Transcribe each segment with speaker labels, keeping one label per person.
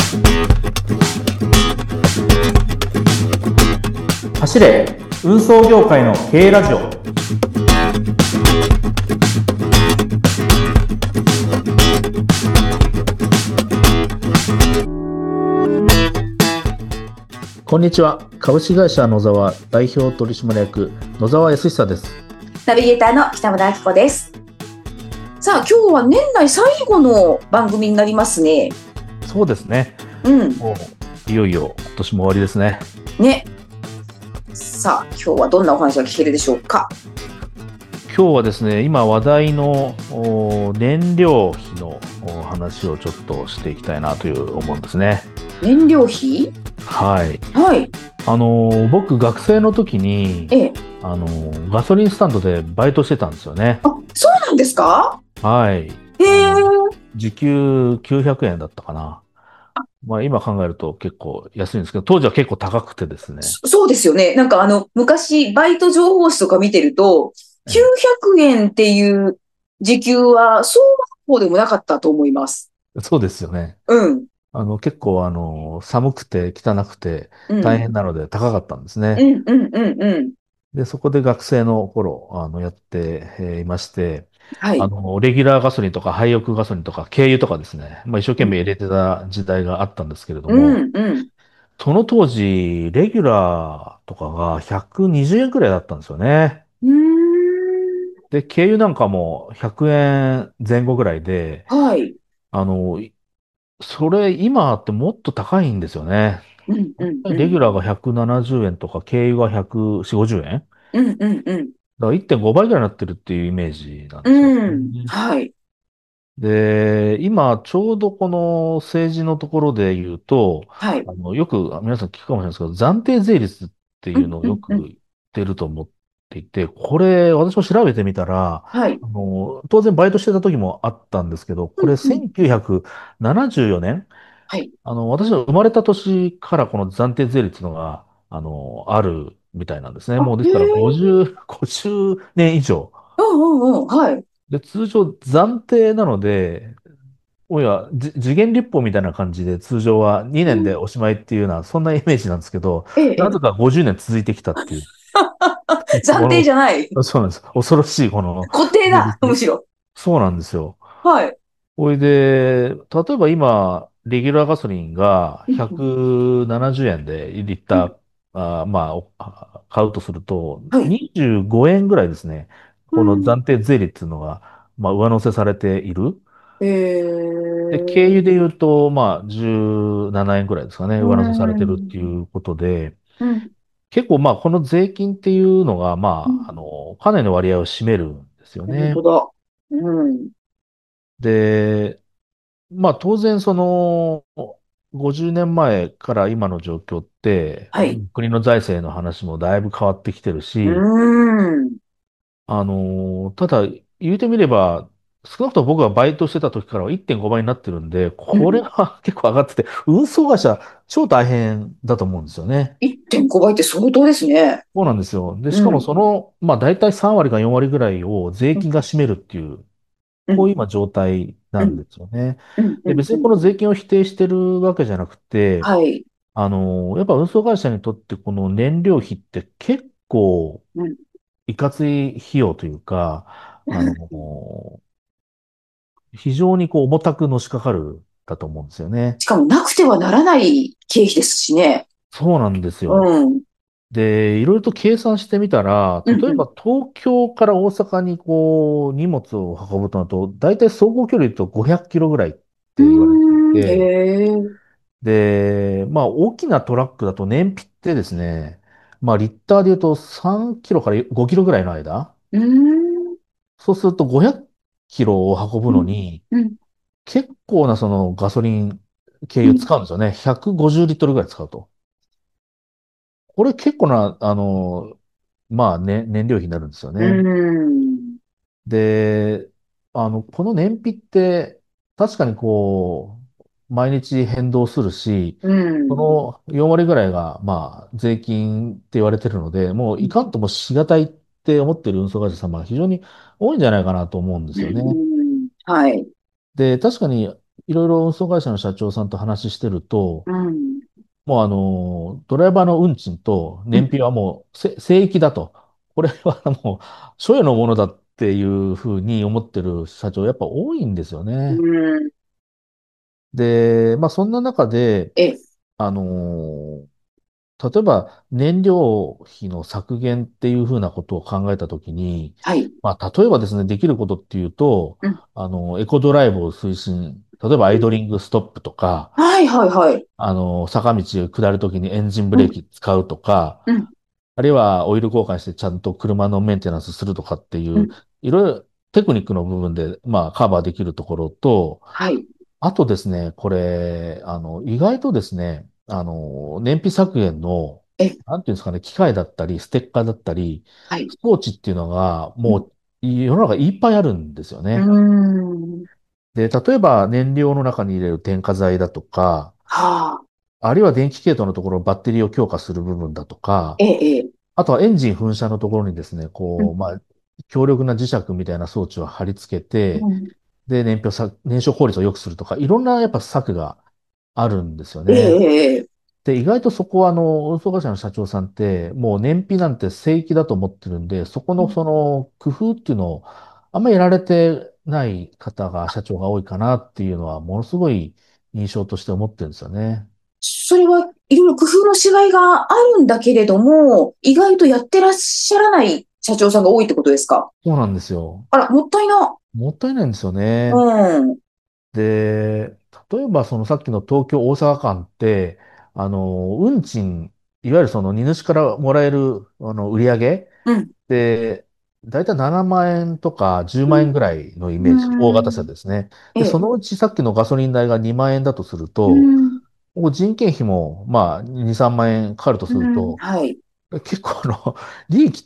Speaker 1: 走れ運送業界の経営ラジオ。こんにちは。株式会社野沢代表取締役野沢康久です。
Speaker 2: ナビゲーターの北村明子です。さあ、今日は年内最後の番組になりますね。
Speaker 1: そうですね。もういよいよ今年も終わりですね。
Speaker 2: ね。さあ、今日はどんなお話が聞けるでしょうか。
Speaker 1: 今日はですね、今話題の燃料費の話をちょっとしていきたいなと思うんですね。
Speaker 2: 燃料費？
Speaker 1: はい。
Speaker 2: はい。
Speaker 1: 僕学生の時に、ガソリンスタンドでバイトしてたんですよね。
Speaker 2: あ、そうなんですか？
Speaker 1: はい。時給900円だったかな。まあ今考えると結構安いんですけど、当時は結構高くてですね。
Speaker 2: そうですよね。なんか昔、バイト情報誌とか見てると、900円っていう時給は、そうそうでもなかったと思います。
Speaker 1: そうですよね。
Speaker 2: うん。
Speaker 1: 結構寒くて汚くて
Speaker 2: うん。
Speaker 1: 大変なので高かったんですね。
Speaker 2: うん、うん、うん、うん。
Speaker 1: で、そこで学生の頃、やって、いまして、
Speaker 2: はい。
Speaker 1: レギュラーガソリンとか廃屋ガソリンとか軽油とかですね、まあ一生懸
Speaker 2: うん、
Speaker 1: 命入れてた時代があったんですけれど
Speaker 2: う
Speaker 1: も、
Speaker 2: ん、うん。
Speaker 1: その当時、レギュラーとかが120円くらいだったんですよね。
Speaker 2: うーん。
Speaker 1: で、軽油なんかも100円前後ぐらいで、
Speaker 2: はい。
Speaker 1: あの、それ今ってもっと高いんですよね。
Speaker 2: うん、うん、うん。
Speaker 1: レギュラーが170円とか、軽油が140、50円
Speaker 2: うん、うん、うん。
Speaker 1: だから1.5倍ぐらいになってるっていうイメージなんですよ
Speaker 2: うん。
Speaker 1: ね。
Speaker 2: はい。
Speaker 1: で、今、ちょうどこの政治のところで言うと、
Speaker 2: はい。
Speaker 1: よく皆さん聞くかもしれないですけど、暫定税率って
Speaker 2: うん、
Speaker 1: いうのを
Speaker 2: うん、うん。
Speaker 1: よく言ってると思っていて、これ、私も調べてみたら、
Speaker 2: はい。
Speaker 1: 当然バイトしてた時もあったんですけど、これ
Speaker 2: うん、うん。
Speaker 1: 1974年、
Speaker 2: はい。
Speaker 1: 私が生まれた年からこの暫定税率のが、あるみたいなんですね。
Speaker 2: あ、
Speaker 1: もうですから
Speaker 2: へえ。
Speaker 1: 50年以上。
Speaker 2: うん、うん、うん。はい。
Speaker 1: で、通常暫定なので、おや、時限立法みたいな感じで通常は2年で
Speaker 2: うん。
Speaker 1: おしまいっていうような、そんなイメージなんですけど、
Speaker 2: ええ、ええ。
Speaker 1: なぜか50年続いてきたっていう、
Speaker 2: 暫定じゃない。
Speaker 1: そうなんです。恐ろしいこの
Speaker 2: 固定だ。む
Speaker 1: 税率。
Speaker 2: しろ。
Speaker 1: そうなんですよ。
Speaker 2: はい。
Speaker 1: ほいで、例えば今、レギュラーガソリンが
Speaker 2: うん、うん。
Speaker 1: 170円でリッ
Speaker 2: うん。
Speaker 1: ター、まあ、買うとすると、
Speaker 2: はい。
Speaker 1: 25円ぐらいですね。この
Speaker 2: うん。
Speaker 1: 暫定税率のが、まあ、上乗せされている。で、軽油
Speaker 2: ええ。
Speaker 1: で言うと、まあ、17円ぐらいですかね。
Speaker 2: う
Speaker 1: 上乗せされてるってい
Speaker 2: ん。
Speaker 1: うことで、
Speaker 2: うん。
Speaker 1: 結構まあ、この税金っていうのが、まあ、
Speaker 2: うん。
Speaker 1: かなりの割合を占めるんですよね。
Speaker 2: 本当だ。うん。
Speaker 1: で、まあ当然その50年前から今の状況って、
Speaker 2: はい。
Speaker 1: 国の財政の話もだいぶ変わってきてる
Speaker 2: う
Speaker 1: し、
Speaker 2: ん。
Speaker 1: ただ言うてみれば、少なくとも僕がバイトしてた時からは1.5倍になってるんで、これ
Speaker 2: うん。
Speaker 1: が結構上がってて、運送会社超大変だと思うんですよね。
Speaker 2: 1.5倍って相当ですね。
Speaker 1: そうなんですよ。で、しかも
Speaker 2: うん。
Speaker 1: その、まあ大体3割か4割ぐらいを税金が占めるっていう、
Speaker 2: うん。
Speaker 1: こういう今状態
Speaker 2: うん。
Speaker 1: なんですよね。
Speaker 2: うん。う
Speaker 1: で、
Speaker 2: ん。うん。
Speaker 1: 別にこの税金を否定してるわけじゃなくて、
Speaker 2: はい。
Speaker 1: やっぱ運送会社にとってこの燃料費って結構
Speaker 2: うん。
Speaker 1: いかつい費用というか、あの、非常にこう重たくのしかかるだと思うんですよね。
Speaker 2: しかもなくてはならない経費ですしね。
Speaker 1: そうなんです
Speaker 2: う
Speaker 1: よ。
Speaker 2: ん。
Speaker 1: で、いろいろと計算してみたら、
Speaker 2: うん。
Speaker 1: 例え
Speaker 2: うん。
Speaker 1: ば東京から大阪にこう荷物を運ぶとなると、大体走行距離で言うと500キロぐらいっ
Speaker 2: う
Speaker 1: て言われてい
Speaker 2: ーん。
Speaker 1: て、
Speaker 2: へえ。
Speaker 1: で、まあ大きなトラックだと燃費ってですね、まあリッターで言うと3キロから5キロぐらいの間、
Speaker 2: うーん。
Speaker 1: そうすると500キロを運ぶ
Speaker 2: うん。
Speaker 1: のに、
Speaker 2: うん。
Speaker 1: 結構なそのガソリン、軽油
Speaker 2: うん。
Speaker 1: 使うんですよね。150リットルぐらい使うと。これ結構な、まあね、燃料費になるんですよ
Speaker 2: う
Speaker 1: ね。
Speaker 2: ん。
Speaker 1: で、この燃費って確かにこう、毎日変動するし、
Speaker 2: うん。
Speaker 1: その4割ぐらいが、まあ、税金って言われてるので、もういかんともしがたいって思ってる運送会社様が非常に多いんじゃないかなと思うんで
Speaker 2: う
Speaker 1: すよね。
Speaker 2: ん。はい。
Speaker 1: で、確かにいろいろ運送会社の社長さんと話してると、
Speaker 2: うん。
Speaker 1: もうドライバーの運賃と
Speaker 2: うん。
Speaker 1: 燃費はもう聖域だと。これはもう、所有のものだっていうふうに思ってる社長やっぱ多いんですよ
Speaker 2: う
Speaker 1: ね。
Speaker 2: ん。
Speaker 1: で、まあそんな中で、
Speaker 2: え、
Speaker 1: あの例えば燃料費の削減っていうふうなことを考えたときに、
Speaker 2: はい。
Speaker 1: まあ例えばですね、できることっていうと、
Speaker 2: うん。
Speaker 1: エコドライブを推進、例えばアイドリングストップとか、
Speaker 2: はい、はい、はい。
Speaker 1: 坂道を下るときにエンジンブ
Speaker 2: うん。
Speaker 1: レーキ使うとか、
Speaker 2: うん。
Speaker 1: あるいはオイル交換してちゃんと車のメンテナンスするとかっていう、
Speaker 2: うん。
Speaker 1: いろいろテクニックの部分で、まあカバーできるところと、
Speaker 2: はい。
Speaker 1: あとですね、これ、意外とですね、燃費削減の、
Speaker 2: え、
Speaker 1: なんていうんですかね、機械だったり、ステッカーだったり、
Speaker 2: はい。
Speaker 1: 装置っていうのが、
Speaker 2: うん。
Speaker 1: もう、世の中いっぱいあるんですよ
Speaker 2: うー
Speaker 1: ね。
Speaker 2: ん。
Speaker 1: で、例えば燃料の中に入れる添加剤だとか、
Speaker 2: はあ。
Speaker 1: あるいは電気系統のところ、バッテリーを強化する部分だとか、
Speaker 2: え、え。
Speaker 1: あとはエンジン噴射のところにですね、
Speaker 2: うん。
Speaker 1: まあ、強力な磁石みたいな装置を貼り付けて、
Speaker 2: うん。
Speaker 1: で、燃焼効率を良くするとか、いろんなやっぱ策があるんですよ
Speaker 2: え、
Speaker 1: ね。
Speaker 2: え。
Speaker 1: で、意外とそこは運送会社の社長さんって、もう燃費なんて正規だと思ってるんで、そこのその工夫っていうのをあんまりやられてない方が、社長が多いかなっていうのは、ものすごい印象として思ってるんですよね。
Speaker 2: それはいろいろ工夫の違いがあるんだけれども、意外とやってらっしゃらない社長さんが多いってことですか？
Speaker 1: そうなんですよ。
Speaker 2: あら、もったいな。
Speaker 1: もったいないんですよ
Speaker 2: う
Speaker 1: ね。
Speaker 2: ん。
Speaker 1: で、例えばそのさっきの東京大阪間って、運賃、いわゆるその荷主からもらえる、売り上げ
Speaker 2: うん。
Speaker 1: で、だいたい7万円とか10万円ぐらいのイ
Speaker 2: う
Speaker 1: メージ、大型車
Speaker 2: ん。
Speaker 1: ですね。で、そ
Speaker 2: ええ。
Speaker 1: のうちさっきのガソリン代が2万円だとする
Speaker 2: う
Speaker 1: と、
Speaker 2: ん。
Speaker 1: ここ人件費もまあ2、3万円かかると
Speaker 2: うん。
Speaker 1: すると、
Speaker 2: はい。
Speaker 1: 結構利益って、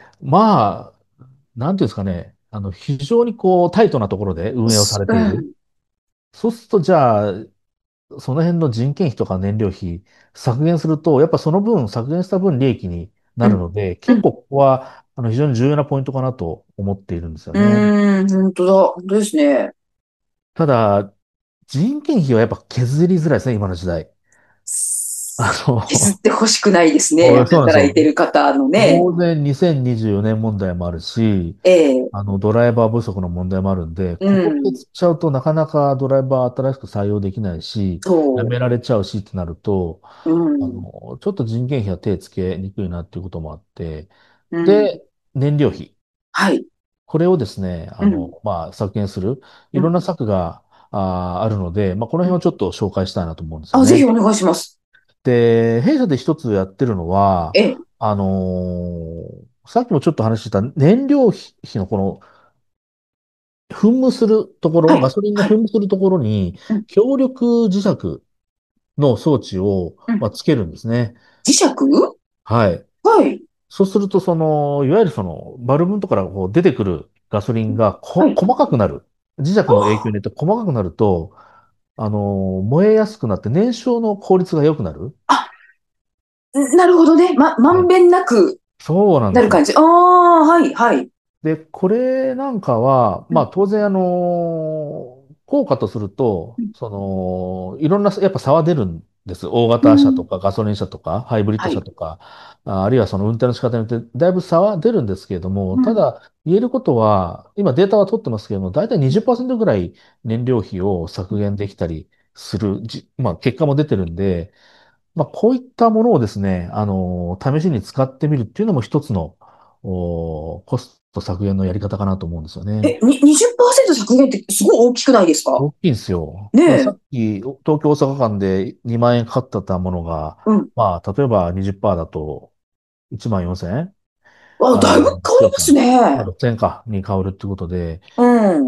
Speaker 1: まあ、なんていうんですかね、非常にこうタイトなところで運営をされている。
Speaker 2: うん。
Speaker 1: そうすると、じゃあ、その辺の人件費とか燃料費削減すると、やっぱその分、削減した分利益にな
Speaker 2: うん。
Speaker 1: るので、
Speaker 2: うん。
Speaker 1: 結構ここは非常に重要なポイントかなと思っているんですよ
Speaker 2: う
Speaker 1: ね。
Speaker 2: ーん。本当だ。本当ですね。
Speaker 1: ただ、人件費はやっぱ削りづらいですね、今の時代。あ
Speaker 2: 削ってほしくないですね。
Speaker 1: そうなんですよ。
Speaker 2: 働いてる方のね。
Speaker 1: 当然2024年問題もあるし、
Speaker 2: ええ。
Speaker 1: ドライバー不足の問題もあるんで、
Speaker 2: う
Speaker 1: ここ
Speaker 2: ん。
Speaker 1: 削っちゃうとなかなかドライバー新しく採用できないし、辞
Speaker 2: そ
Speaker 1: められちゃうしってなると、
Speaker 2: う。うん。
Speaker 1: ちょっと人件費は手つけにくいなっていうこともあって、
Speaker 2: うん。
Speaker 1: で、燃料費。
Speaker 2: はい。
Speaker 1: これをですね、
Speaker 2: うん。
Speaker 1: まあ、削減する、
Speaker 2: うん。
Speaker 1: いろんな策が、あるので、まあ、この辺をちょっと紹介したいなと思うんですよ
Speaker 2: あ、ぜひ
Speaker 1: ね。
Speaker 2: お願いします。
Speaker 1: で、弊社で一つやってるのは、
Speaker 2: ええ。
Speaker 1: さっきもちょっと話してた燃料費のこの噴霧するところ、ガ
Speaker 2: はい。
Speaker 1: ソリンの
Speaker 2: はい。
Speaker 1: 噴霧するところに、
Speaker 2: うん。
Speaker 1: 強力磁石の装置を、
Speaker 2: うん。
Speaker 1: まあ、つけるんですね。
Speaker 2: 磁石。
Speaker 1: はい。
Speaker 2: はい。
Speaker 1: そうすると、いわゆるバルブのところからこう出てくるガソリンが
Speaker 2: はい。
Speaker 1: 細かくなる。磁石の影響によって細かくなると、燃えやすくなって燃焼の効率が良くなる。
Speaker 2: あ、なるほどね。まん
Speaker 1: ね。
Speaker 2: べんなく
Speaker 1: そうなんですよ。
Speaker 2: なる感じ。ああ、はい、はい。
Speaker 1: で、これなんかは、
Speaker 2: うん。
Speaker 1: まあ当然効果とすると、
Speaker 2: うん。
Speaker 1: いろんなやっぱ差は出るんです。大
Speaker 2: うん。
Speaker 1: 型車とかガソリン車とかハイブリッド
Speaker 2: はい。
Speaker 1: 車とか、あるいはその運転の仕方によってだいぶ差は出るんですけれども、
Speaker 2: うん。
Speaker 1: ただ言えることは、今データは取ってますけれども、だいたい20%ぐらい燃料費を削減できたりする、まあ結果も出てるんで、まあ、こういったものをですね、試しに使ってみるっていうのも一つの、コスト削減のやり方かなと思うんですよね。
Speaker 2: 20%削減ってすごい大きくないですか？
Speaker 1: 大きいんですよ。だからさ
Speaker 2: ねえ。
Speaker 1: っき、東京大阪間で2万円かかってたものが、
Speaker 2: うん。
Speaker 1: まあ、例えば20%だと1万4千円
Speaker 2: あ、だいぶ変わります
Speaker 1: 違うか。まあ、
Speaker 2: ね。
Speaker 1: 6千円かに変わるってことで、
Speaker 2: うん。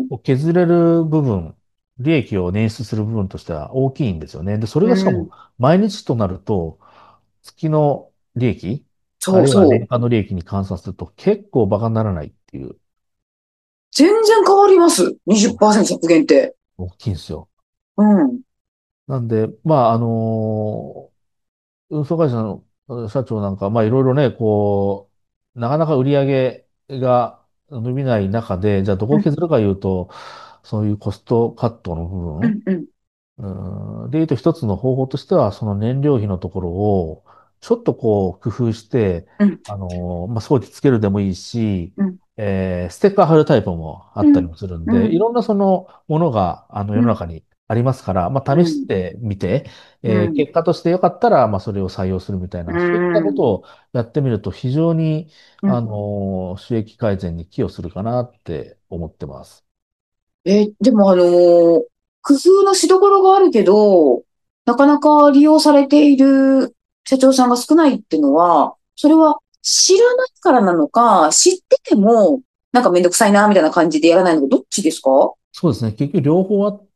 Speaker 1: 削れる部分、利益を捻出する部分としては大きいんですよね。で、それ
Speaker 2: う
Speaker 1: がしかも
Speaker 2: ん。
Speaker 1: 毎日となると、月の利益、あるいは
Speaker 2: そうそう。
Speaker 1: 年間の利益に換算すると結構バカにならないっていう、
Speaker 2: 全然変わります。20%削減って。
Speaker 1: 大きいんですよ。
Speaker 2: うん。
Speaker 1: なんで、まあ、運送会社の社長なんか、まあ、いろいろね、なかなか売り上げが伸びない中で、じゃあどこ
Speaker 2: うん。
Speaker 1: を削るかいうと、そういうコストカットの部分、
Speaker 2: うん。うん。
Speaker 1: で言うと一つの方法としては、その燃料費のところを、ちょっとこう工夫して、
Speaker 2: うん、
Speaker 1: 装置つけるでもいいし、
Speaker 2: うん、
Speaker 1: ステッカー貼るタイプもあったり
Speaker 2: うん、
Speaker 1: もするんで、い
Speaker 2: うん、
Speaker 1: ろんなそのものが、世の
Speaker 2: うん、
Speaker 1: 中にありますから、試し
Speaker 2: うん、
Speaker 1: てみて、
Speaker 2: うん、
Speaker 1: 結果として良かったら、それを採用するみたい
Speaker 2: う
Speaker 1: な、そういったこと
Speaker 2: ん、
Speaker 1: をやってみると非常に、
Speaker 2: うん。
Speaker 1: 収益改善に寄与するかなって思ってます。
Speaker 2: でも工夫のしどころがあるけど、なかなか利用されている社長さんが少ないっていうのは、それは知らないからなのか、知ってても、なんかめんどくさいな、みたいな感じでやらないのか、どっちですか？
Speaker 1: そうですね。結局両方あって、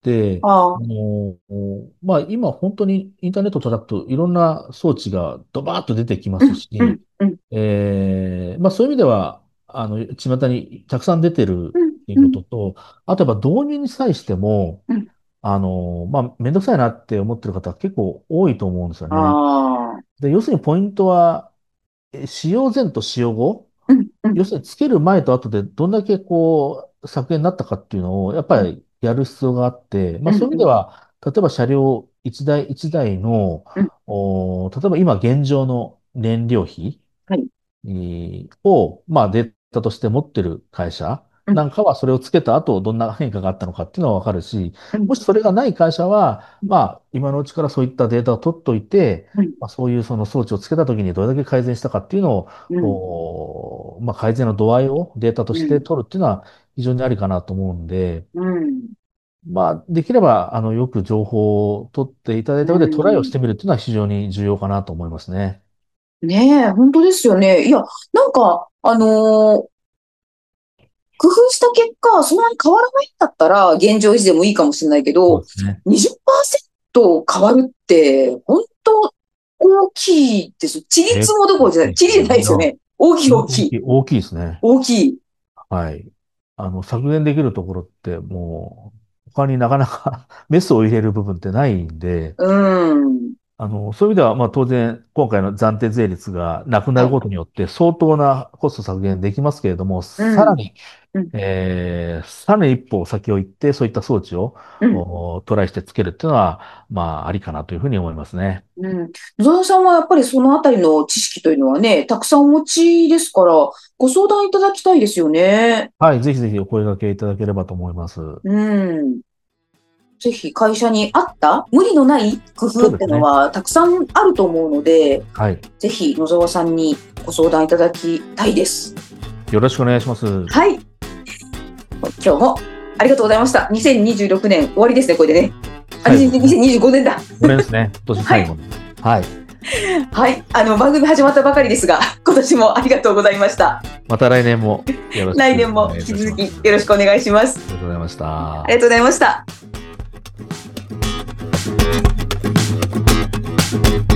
Speaker 2: ああ、
Speaker 1: 今本当にインターネットを叩くといろんな装置がドバーッと出てきま
Speaker 2: うん、う
Speaker 1: すし、
Speaker 2: ん、うん、
Speaker 1: そういう意味では、巷にたくさん出てる
Speaker 2: うん、
Speaker 1: っていう
Speaker 2: うん、
Speaker 1: ことと、あとやっぱ導入に際しても、
Speaker 2: うん。
Speaker 1: めんどくさいなって思ってる方結構多いと思うんですよ
Speaker 2: あ
Speaker 1: ね。
Speaker 2: あ、
Speaker 1: で、要するにポイントは、使用前と使用後、
Speaker 2: うん、うん、
Speaker 1: 要するにつける前と後でどんだけこう削減になったかっていうのをやっぱ
Speaker 2: うん、
Speaker 1: りやる必要があって、
Speaker 2: うん、
Speaker 1: そういう意味
Speaker 2: うん、
Speaker 1: では、例えば車両一台一台の、
Speaker 2: うん。
Speaker 1: 例えば今現状の燃料費
Speaker 2: はい。
Speaker 1: を、データとして持ってる会社
Speaker 2: うん、
Speaker 1: なんかはそれをつけた後どんな変化があったのかっていうのはわかるし、
Speaker 2: うん、
Speaker 1: もしそれがない会社は、
Speaker 2: うん、
Speaker 1: 今のうちからそういったデータを取っといて、
Speaker 2: うん、
Speaker 1: そういうその装置をつけた時にどれだけ改善したかっていうの
Speaker 2: うん、
Speaker 1: を、改善の度合いをデータとして
Speaker 2: うん、
Speaker 1: 取るっていうのは非常にありかなと思うんで、
Speaker 2: うん、
Speaker 1: できれば、よく情報を取っていただい
Speaker 2: う
Speaker 1: た上でトライをし
Speaker 2: ん。
Speaker 1: てみるっていうのは非常に重要かなと思いますね。
Speaker 2: ねえ、本当ですよね。いや、なんか、工夫した結果、そんなに変わらないんだったら、現状維持でもいいかもしれないけど、
Speaker 1: そうですね。
Speaker 2: 20%変わるって、本当大きいです。塵
Speaker 1: 結
Speaker 2: もどころじゃない。
Speaker 1: 構大きいですね。
Speaker 2: 塵じゃないですよね。大きい大きい。
Speaker 1: 大きいですね。
Speaker 2: 大きい。
Speaker 1: はい。削減できるところってもう、他になかなかメスを入れる部分ってないんで、
Speaker 2: うん。
Speaker 1: そういう意味では、当然、今回の暫定税率がなくなる
Speaker 2: はい。
Speaker 1: ことによって相当なコスト削減できますけれども、
Speaker 2: うん。うん。
Speaker 1: さらに一歩先を行って、そういった装置を
Speaker 2: うん。
Speaker 1: トライしてつけるっていうのは、ありかなというふうに思いますね。
Speaker 2: うん。野沢さんはやっぱりそのあたりの知識というのはね、たくさんお持ちですから、ご相談いただきたいですよね。
Speaker 1: はい。ぜひぜひお声掛けいただければと思います。
Speaker 2: うん。ぜひ会社に合った無理のない工夫っていうの
Speaker 1: そうですね。
Speaker 2: はたくさんあると思うので、
Speaker 1: はい。
Speaker 2: ぜひ野沢さんにご相談いただきたいです。
Speaker 1: よろしくお願いします。
Speaker 2: はい。今日もありがとうございました。2026年終わりですね、これでね。あ、
Speaker 1: 最後ですね。
Speaker 2: 2025年だ。
Speaker 1: 5年ですね。今年
Speaker 2: はい。
Speaker 1: 最後の。はい。
Speaker 2: はい。番組始まったばかりですが、今年もありがとうございました。
Speaker 1: また来年もよろしく
Speaker 2: 来年も
Speaker 1: お願いい
Speaker 2: 引き続き
Speaker 1: たします。
Speaker 2: よろしくお願いします。
Speaker 1: ありがとうございまし
Speaker 2: あ
Speaker 1: た。
Speaker 2: りがとうございました。